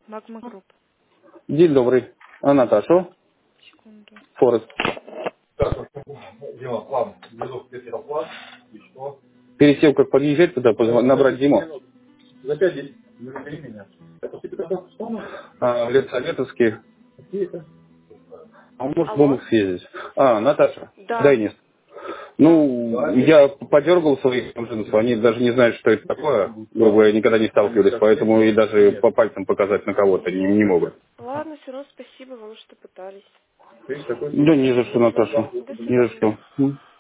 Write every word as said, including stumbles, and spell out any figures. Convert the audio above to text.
Магма Групп. День добрый. А Наташу? Секунду. Форест. Так, Дима, план. Еду в план. И что? Перед тем, как подъезжать туда, позв- набрать Диму. За пять-десять минут времени. Это ты когда вспомнил? А, в Летсоветовске. Какие это? А он может в Алло? Омск съездить. А, Наташа. Да, Денис. да. Ну, я подергал своих джинсов, они даже не знают, что это такое. Грубо говоря, никогда не сталкивались, поэтому и даже по пальцам показать на кого-то не, не могут. Ладно, все равно спасибо вам, что пытались. Видишь, такой Да случай. не за что, Наташа. До Не за свидания. что. М.